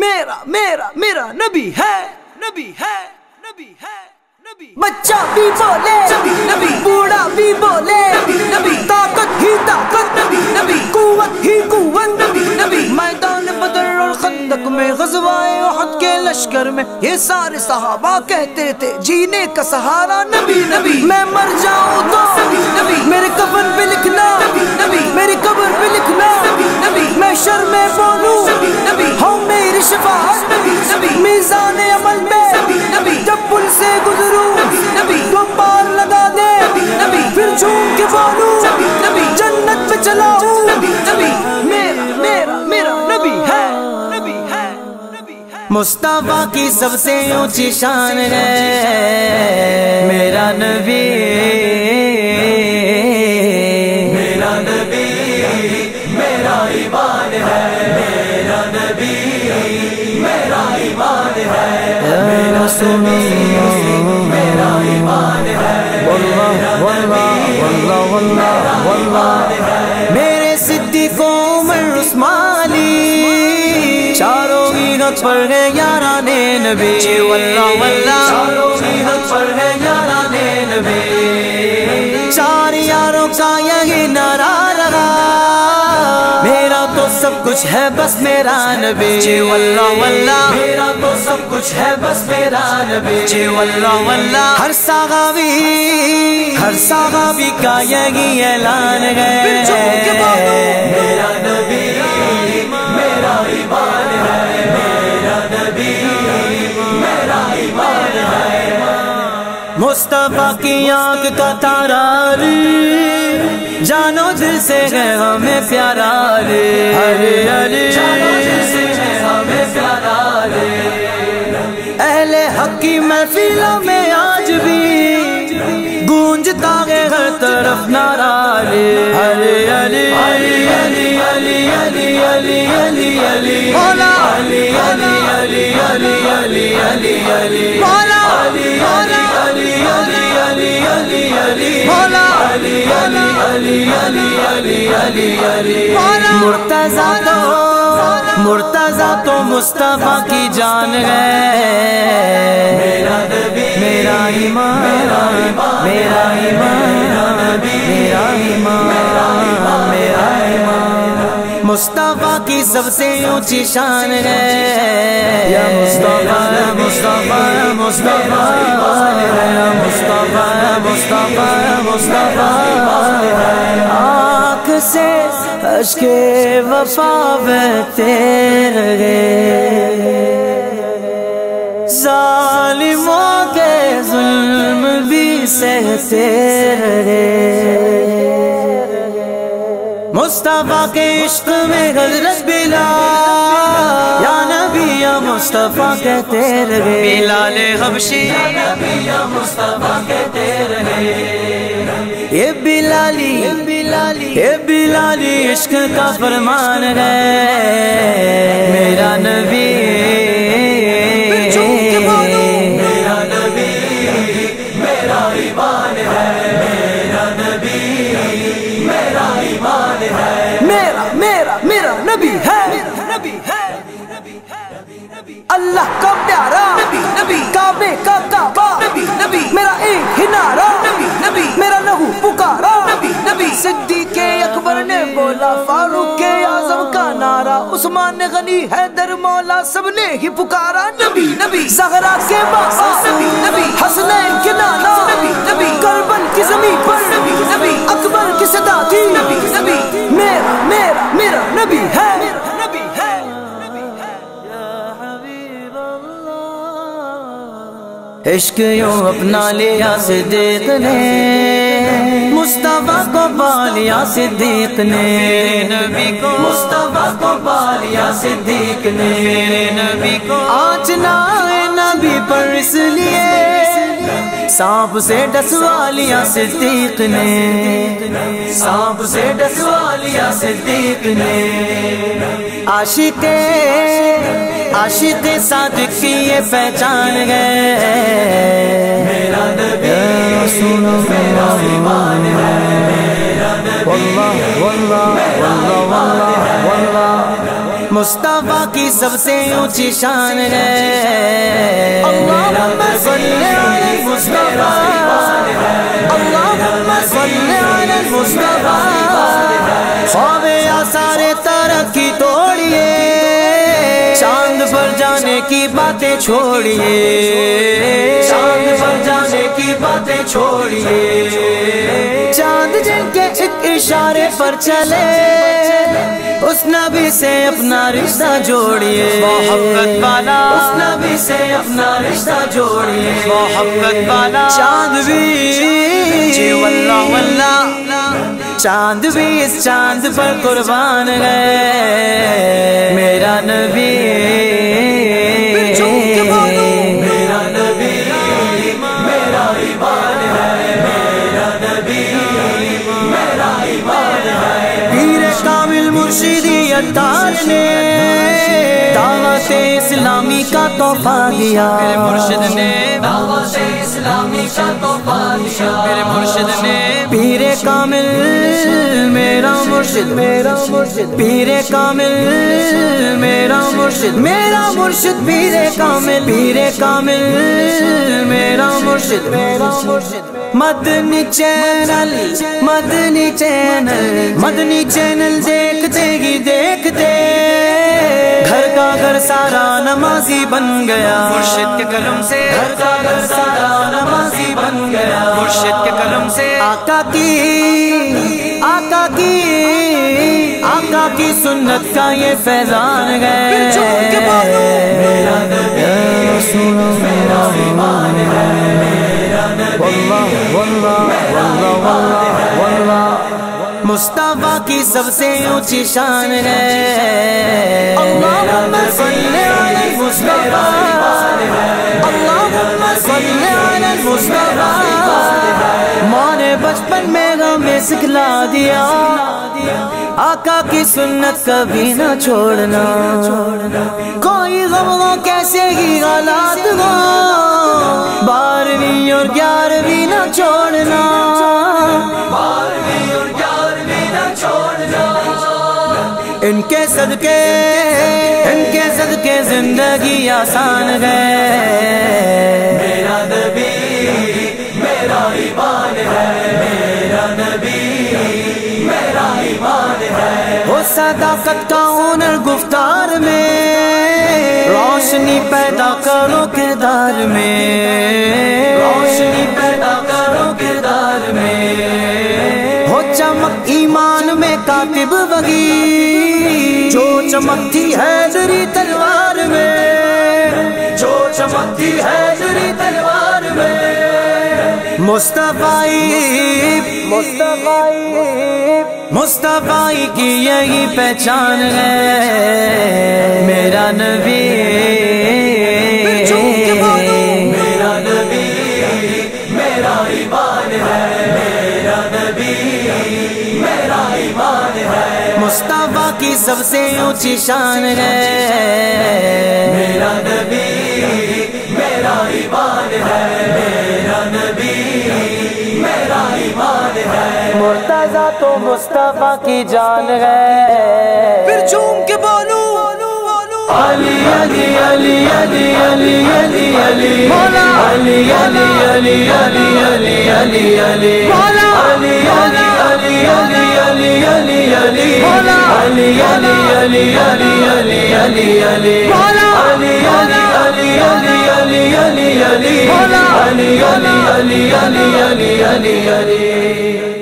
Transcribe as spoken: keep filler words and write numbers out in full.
میرا میرا میرا نبی ہے نبی ہے نبی ہے نبی بچہ بھی بولے نبی بوڑھا بھی بولے نبی طاقت ہی طاقت نبی نبی قوت ہی قوت نبی نبی میدان بدر اور خندق میں غزوائے احد کے لشکر میں یہ سارے صحابہ کہتے تھے جینے کا سہارا نبی نبی میں مر جاؤں تو نبی میرے کفن پہ لکھنا نبی میری قبر پہ لکھنا نبی میں شر میں بولوں نبی ہوں میری شفاعت نبی میزان عمل میں نبی جب پل سے گزروں نبی تو پار لگا دے نبی پھر جھوم کے بولوں نبی جنت پہ چلا ہوں نبی میرا میرا میرا نبی ہے نبی ہے نبی ہے مصطفیٰ کی سب سے اونچی شان ہے میرا نبی میرا نبی میرا ایمان ہے میرا نبی میرا ایمان ہے میرا سنی میرا ایمان ہے واللہ واللہ واللہ واللہ واللہ میرے صدیق عمر عثمانی چاروں ہی حق پر ہے یاران نبی واللہ واللہ چاروں ہی حق پر ہے یاران نبی چار یاروں کا یہی نعرہ رہا میرا تو سب کچھ ہے بس میرا نبی واللہ واللہ میرا تو سب کچھ ہے بس میرا نبی واللہ واللہ ہر صحابی ہر صحابی کا یہی اعلان ہے میرا نبی میرا ایمان ہے میرا نبی میرا ایمان ہے مصطفیٰ کی آنکھ کا تارا جانو دل سے ہے ہمیں پیارا رے علی علی جانو دل سے ہے ہمیں پیارا رے اہل حق کی محفلوں میں آج بھی گونجتا ہے ہر طرف نعرہ رے علی علی علی علی علی علی علی علی علی مولا علی علی علی علی علی علی علی مولا علی علی علی علی علی علی علی مولا علی علی علی علی علی علی مرتضیٰ تو مرتضیٰ تو مصطفیٰ کی جان ہے میرا نبی میرا ایمان میرا ایمان میرا ایمان میرا ایمان مصطفیٰ کی سب سے اونچی شان ہے یا مصطفیٰ یا مصطفیٰ یا مصطفیٰ یا مصطفیٰ یا مصطفیٰ یا مصطفیٰ آنکھ سے اشک وفا بہتے رہے ظالموں کے ظلم بھی سہتے رہے مصطفیٰ کے عشق میں حضرت بلال یا نبی یا مصطفیٰ کہتے رہے بلال حبشی یا نبی یا مصطفیٰ کہتے رہے یہ بلالی یہ بلالی عشق کا فرمان ہے میرا نبی میرا نبی میرا ایمان ہے میرا نبی میرا ایمان ہے میرا میرا میرا نبی ہے نبی ہے اللہ کا پیارا نبی نبی کعبے کا کعبہ نبی نبی میرا ایک ہی نعرہ نبی نبی میرا لہو پکارا نبی نبی صدیق اکبر نے بولا فاروق اعظم کا نعرہ عثمان غنی حیدر مولا سب نے ہی پکارا نبی نبی زہرا کے بابا نبی نبی حسنین کے نانا نبی نبی کربل کی زمین پر نبی نبی اکبر کی صدا تھی نبی نبی میرا میرا میرا نبی ہے نبی ہے عشق یوں اپنا لیا صدیق نے مصطفیٰ کو پالیا صدیق نے نبی کو مصطفیٰ کو پالیا صدیق نے نبی کو آنچ نہ آئے نبی پر اس لیے سانپ سے ڈسوا لیا صدیق نے سانپ سے ڈسوا لیا صدیق نے عاشق عاشق صادق کی یہ پہچان ہے میرا نبی سنو میرا ایمان ہے میرا نبی واللہ واللہ واللہ واللہ مصطفیٰ کی سب سے اونچی شان ہے اللہم صلی علی المصطفیٰ اللہم صلی علی المصطفیٰ خواب آثار ترقی توڑیے چاند پر جانے کی باتیں چھوڑیے چاند پر جانے کی باتیں چھوڑیے چاند جن کے ایک اشارے پر چلے اس نبی سے اپنا رشتہ جوڑیے محبت والا اس نبی سے اپنا رشتہ جوڑیے محبت والا چاند بھی جی واللہ واللہ چاند بھی اس چاند پر قربان ہے میرا نبی میرا نبی میرا ایمان ہے میرا نبی میرا ایمان ہے پیر کامل مرشدی عطار نے دعوت اسلامی کا تحفہ دیا میرے مرشد نے دعوت اسلامی کا تحفہ دیا میرے مرشد نے پیر کامل میرا مرشد میرا مرشد پیر کامل میرا مرشد میرا مرشد پیر کامل پیر کامل میرا مرشد میرا مرشد مدنی چینل مدنی چینل مدنی چینل دیکھتے ہی دیکھتے گھر کا گھر سارا نمازی بن گیا مرشد کے قلم سے گھر کا گھر سارا نمازی بن گیا مرشد کے قلم سے آقا کی آقا کی آقا کی سنت کا یہ فیضان ہے میرا نبی میرا ایمان ہے میرا نبی واللہ واللہ واللہ مصطفیٰ کی سب سے اونچی شان ہے اللہم صلی علی المصطفیٰ اللہم صلی علی المصطفیٰ ماں نے بچپن میں ہمیں سکھلا دیا آقا کی سنت کبھی نہ چھوڑنا کوئی غم ہو کیسے ہی حالات ہو بارہویں اور گیارہویں نہ چھوڑنا بارہویں اور گیارہویں نہ چھوڑنا ان کے صدقے ان کے صدقے زندگی آسان ہے میرا نبی میرا ایمان ہے میرا نبی میرا ایمان ہے وہ صداقت کا ہنر گفتار میں روشنی پیدا کرو کردار میں روشنی پیدا کرو کردار میں ہو چمک ایمان میں کاتب وہی جو چمکتی ہے تیری تلوار میں جو چمکتی ہے تیری تلوار میں مصطفی مصطفی مصطفی کی یہی پہچان ہے میرا نبی میرا نبی میرا ایمان ہے میرا نبی میرا ایمان ہے مصطفیٰ کی سب سے اونچی شان ہے میرا نبی میرا ایمان ہے میرا نبی میرا ایمان ہے مرتضیٰ تو مصطفیٰ کی جان ہے پھر جھوم کے بولو علی علی علی علی علی علی علی مولا علی علی علی علی علی علی علی مولا علی علی علی علی علی علی علی مولا علی علی علی علی علی علی علی مولا علی علی علی علی علی علی علی مولا علی علی علی علی علی علی علی